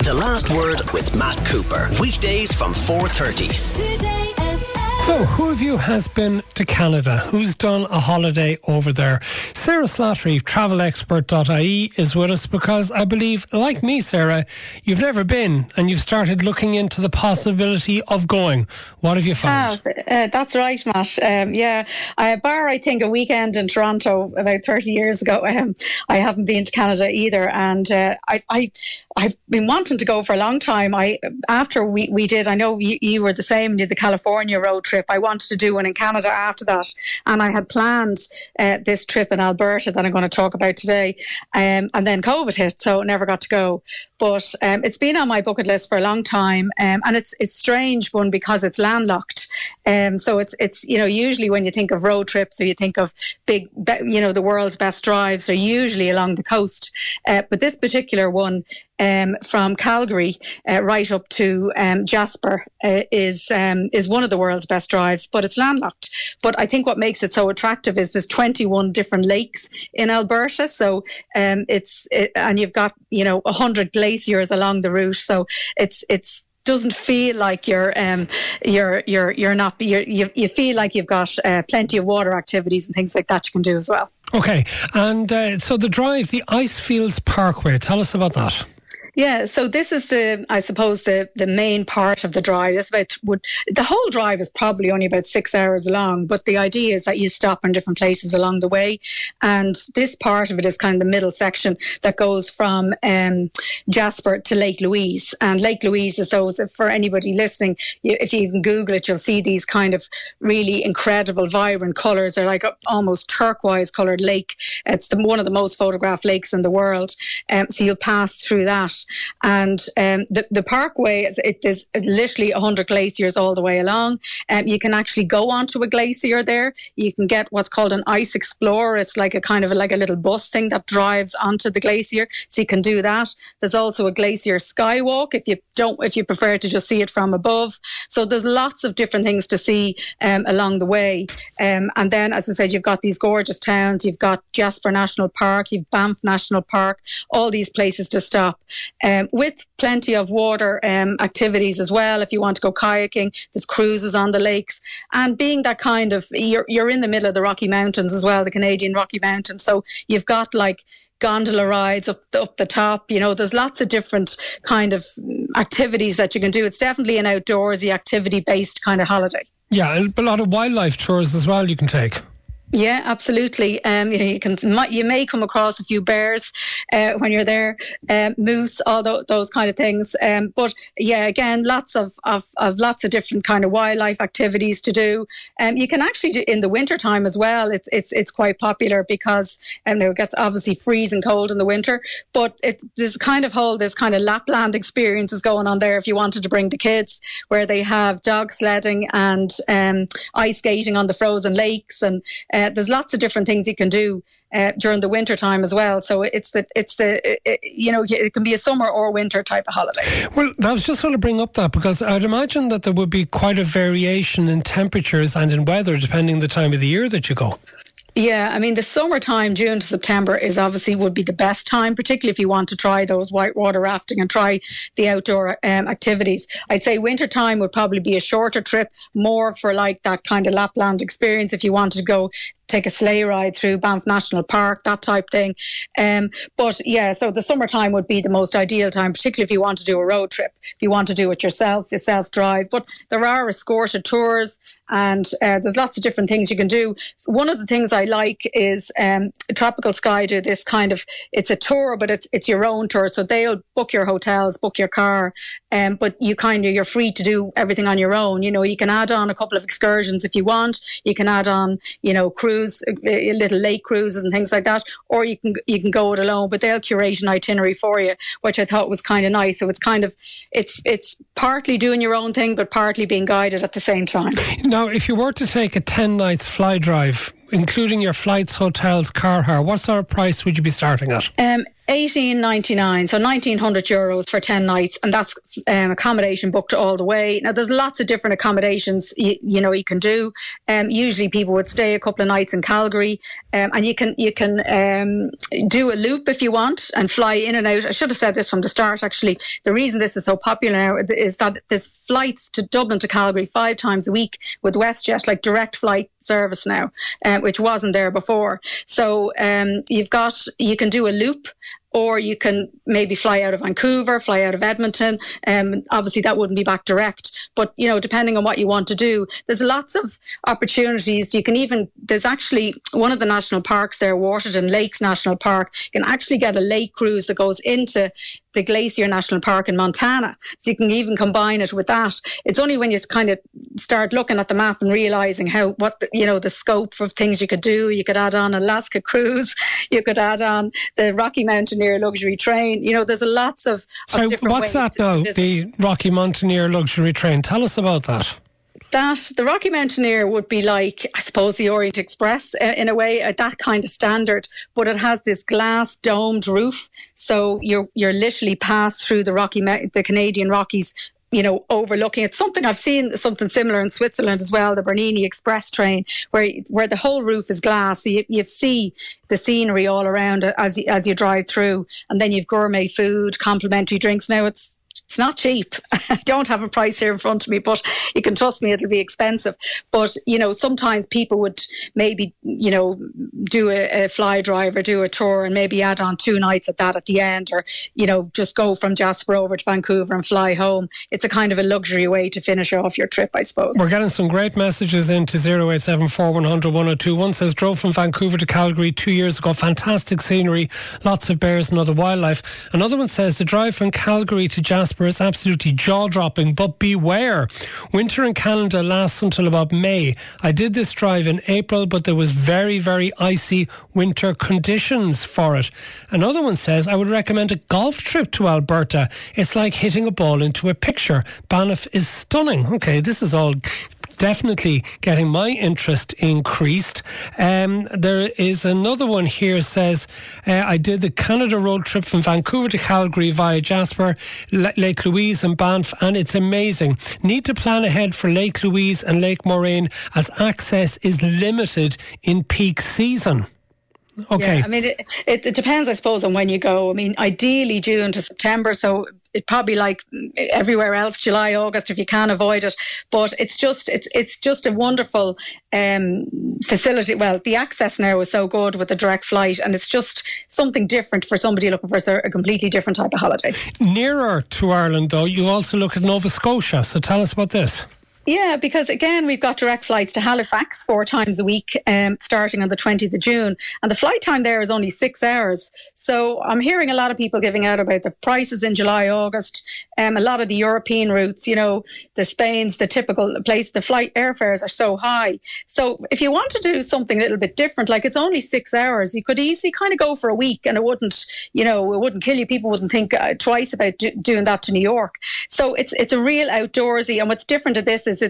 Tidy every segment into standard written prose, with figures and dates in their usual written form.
The Last Word with Matt Cooper. Weekdays from 4:30. Today FM. So, who of you has been to Canada? Who's done a holiday over there? Sarah Slattery, travelexpert.ie, is with us because I believe, like me, Sarah, you've never been and you've started looking into the possibility of going. What have you found? That's right, Matt. I think a weekend in Toronto about 30 years ago. I haven't been to Canada either, and I've been wanting to go for a long time. After we did, I know you were the same, did the California road trip. I wanted to do one in Canada after that, and I had planned this trip in Alberta that I'm going to talk about today, and then COVID hit, so never got to go. But it's been on my bucket list for a long time, and it's strange one because it's landlocked. So it's usually when you think of road trips or you think of big, the world's best drives, they're usually along the coast. But this particular one, from Calgary right up to Jasper is one of the world's best drives, but it's landlocked. But I think what makes it so attractive is there's 21 different lakes in Alberta, so and you've got 100 glaciers along the route, so it's doesn't feel like you feel like you've got plenty of water activities and things like that you can do as well. Okay, and so the drive, the Icefields Parkway, tell us about that. Yeah, so this is the main part of the drive. The whole drive is probably only about 6 hours long, but the idea is that you stop in different places along the way. And this part of it is kind of the middle section that goes from Jasper to Lake Louise. And Lake Louise is those, for anybody listening, if you can Google it, you'll see these kind of really incredible, vibrant colours. They're like almost turquoise coloured lake. It's one of the most photographed lakes in the world. So you'll pass through that. And the parkway, there's literally 100 glaciers all the way along. You can actually go onto a glacier there. You can get what's called an ice explorer. It's like a little bus thing that drives onto the glacier. So you can do that. There's also a glacier skywalk if you prefer to just see it from above. So there's lots of different things to see along the way. And then, as I said, you've got these gorgeous towns. You've got Jasper National Park. You've Banff National Park. All these places to stop. With plenty of water activities as well. If you want to go kayaking, there's cruises on the lakes. And being that kind of, you're in the middle of the Rocky Mountains as well, the Canadian Rocky Mountains. So you've got like gondola rides up the top. There's lots of different kind of activities that you can do. It's definitely an outdoorsy, activity-based kind of holiday. Yeah, and a lot of wildlife tours as well you can take. Yeah, absolutely. You may come across a few bears when you're there, moose, all those kind of things. But yeah, again, lots of different kind of wildlife activities to do. You can actually do in the winter time as well. It's quite popular because it gets obviously freezing cold in the winter. But this kind of Lapland experiences going on there if you wanted to bring the kids, where they have dog sledding and ice skating on the frozen lakes, and there's lots of different things you can do during the winter time as well. So it can be a summer or winter type of holiday. Well, I was just going to bring up that because I'd imagine that there would be quite a variation in temperatures and in weather depending the time of the year that you go. Yeah, I mean, the summertime, June to September, would be the best time, particularly if you want to try those whitewater rafting and try the outdoor activities. I'd say wintertime would probably be a shorter trip, more for like that kind of Lapland experience if you wanted to go take a sleigh ride through Banff National Park, that type thing. But yeah, so the summertime would be the most ideal time, particularly if you want to do a road trip, if you want to do it yourself drive. But there are escorted tours and there's lots of different things you can do. So one of the things I like is Tropical Sky do this kind of, it's a tour, but it's your own tour. So they'll book your hotels, book your car, but you're free to do everything on your own. You can add on a couple of excursions if you want. You can add on, cruise, little lake cruises and things like that, or you can go it alone, but they'll curate an itinerary for you, which I thought was kind of nice. So it's partly doing your own thing, but partly being guided at the same time. Now, if you were to take a 10 nights fly drive, including your flights, hotels, car hire, what sort of price would you be starting at? $18.99, so €1,900 for 10 nights, and that's accommodation booked all the way. Now, there's lots of different accommodations you can do. Usually, people would stay a couple of nights in Calgary, and you can do a loop if you want and fly in and out. I should have said this from the start. Actually, the reason this is so popular now is that there's flights to Dublin to Calgary 5 times a week with WestJet, like direct flight service now, which wasn't there before. So you can do a loop. Or you can maybe fly out of Vancouver, fly out of Edmonton. Obviously, that wouldn't be back direct. But, depending on what you want to do, there's lots of opportunities. There's actually one of the national parks there, Waterton Lakes National Park. You can actually get a lake cruise that goes into the Glacier National Park in Montana. So you can even combine it with that. It's only when you kind of start looking at the map and realising the scope of things you could do. You could add on Alaska cruise. You could add on the Rocky Mountaineer luxury train. There's lots of different what's that now, the Rocky Mountaineer luxury train? Tell us about that. The Rocky Mountaineer would be like, I suppose, the Orient Express in a way, that kind of standard, but it has this glass domed roof. So you're literally passed through the Canadian Rockies, overlooking. It's something I've seen something similar in Switzerland as well, the Bernini Express train, where the whole roof is glass. So you see the scenery all around as you drive through, and then you've gourmet food, complimentary drinks. Now it's not cheap. I don't have a price here in front of me, but you can trust me, it'll be expensive. But, sometimes people would maybe, do a fly drive or do a tour and maybe add on 2 nights at the end, or, just go from Jasper over to Vancouver and fly home. It's a kind of a luxury way to finish off your trip, I suppose. We're getting some great messages into 0874 100 102. One says, drove from Vancouver to Calgary 2 years ago. Fantastic scenery, lots of bears and other wildlife. Another one says, the drive from Calgary to Jasper is absolutely jaw-dropping, but beware. Winter in Canada lasts until about May. I did this drive in April, but there was very, very icy winter conditions for it. Another one says, I would recommend a golf trip to Alberta. It's like hitting a ball into a picture. Banff is stunning. Okay, this is all definitely getting my interest increased. There is another one here says, I did the Canada road trip from Vancouver to Calgary via Jasper, Lake Louise and Banff, and it's amazing. Need to plan ahead for Lake Louise and Lake Moraine as access is limited in peak season. Okay. Yeah, I mean, it depends, I suppose, on when you go. I mean, ideally June to September, so it probably like everywhere else, July, August, if you can avoid it. But it's just a wonderful facility. Well, the access now is so good with the direct flight, and it's just something different for somebody looking for a completely different type of holiday. Nearer to Ireland, though, you also look at Nova Scotia. So tell us about this. Yeah, because again, we've got direct flights to Halifax 4 times a week, starting on the 20th of June. And the flight time there is only 6 hours. So I'm hearing a lot of people giving out about the prices in July, August. A lot of the European routes, the Spain's, the typical place, the flight airfares are so high. So if you want to do something a little bit different, like it's only 6 hours, you could easily kind of go for a week and it wouldn't kill you. People wouldn't think twice about doing that to New York. So it's a real outdoorsy. And what's different to this is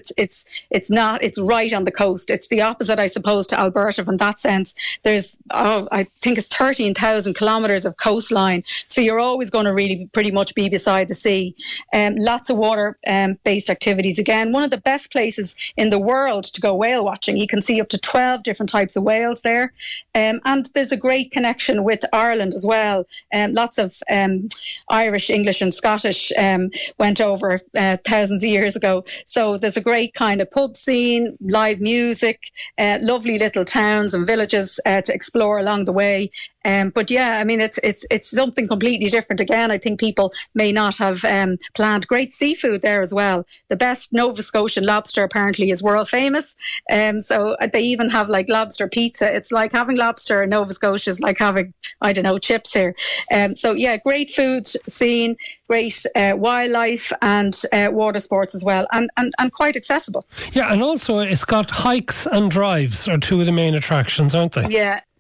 it's right on the coast. It's the opposite, I suppose, to Alberta from that sense. There's, I think it's 13,000 kilometres of coastline. So you're always going to really pretty much be beside the sea. Lots of water-based activities. Again, one of the best places in the world to go whale watching. You can see up to 12 different types of whales there. And there's a great connection with Ireland as well. Lots of Irish, English and Scottish went over thousands of years ago. So there's a great kind of pub scene, live music, lovely little towns and villages to explore along the way. But yeah, I mean, it's something completely different. Again, I think people may not have planned. Great seafood there as well. The best Nova Scotian lobster apparently is world famous. So they even have like lobster pizza. It's like having lobster in Nova Scotia is like having, I don't know, chips here. So yeah, great food scene, great wildlife and water sports as well, and quite accessible. Yeah, and also it's got hikes and drives are two of the main attractions, aren't they? Yeah.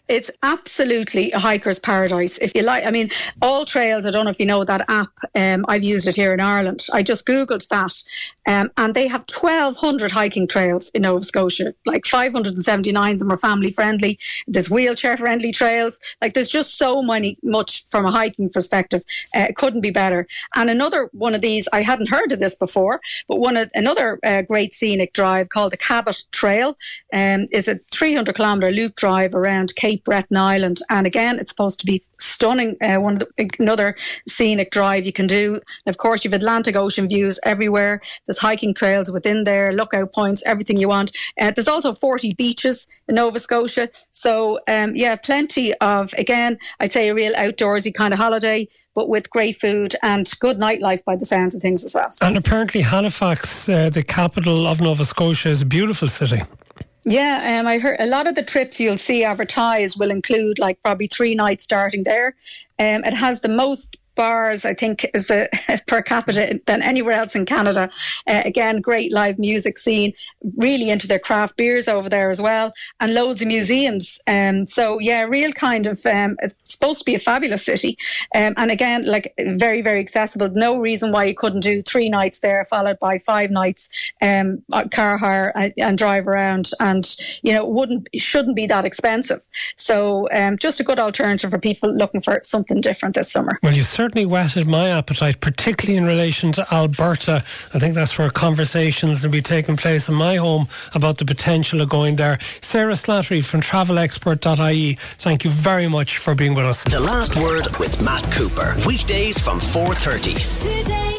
It's absolutely a hiker's paradise. If you like, I mean, All Trails, I don't know if you know that app. I've used it here in Ireland. I just Googled that. And they have 1,200 hiking trails in Nova Scotia. Like 579 of them are family friendly. There's wheelchair friendly trails. Like there's just so much from a hiking perspective. It couldn't be better. And another one of these, I hadn't heard of this before, but another great scenic drive called the Cabot Trail is a 300 kilometre loop drive around Cape Breton Island, and again it's supposed to be stunning. Another scenic drive you can do. And of course you've Atlantic Ocean views everywhere. There's hiking trails within there, lookout points, everything you want. There's also 40 beaches in Nova Scotia, so plenty of, again, I'd say a real outdoorsy kind of holiday, but with great food and good nightlife by the sounds of things as well. And apparently Halifax, the capital of Nova Scotia, is a beautiful city. Yeah, I heard a lot of the trips you'll see advertised will include like probably 3 nights starting there. It has the most bars, I think, is per capita than anywhere else in Canada. Again, great live music scene, really into their craft beers over there as well, and loads of museums. So yeah, real kind of, it's supposed to be a fabulous city. And again, like very, very accessible. No reason why you couldn't do 3 nights there, followed by 5 nights car hire and drive around. And, you know, shouldn't be that expensive. So just a good alternative for people looking for something different this summer. Well, you certainly whetted my appetite, particularly in relation to Alberta. I think that's where conversations will be taking place in my home about the potential of going there. Sarah Slattery from travelexpert.ie, thank you very much for being with us. The Last Word with Matt Cooper. Weekdays from 4:30. Today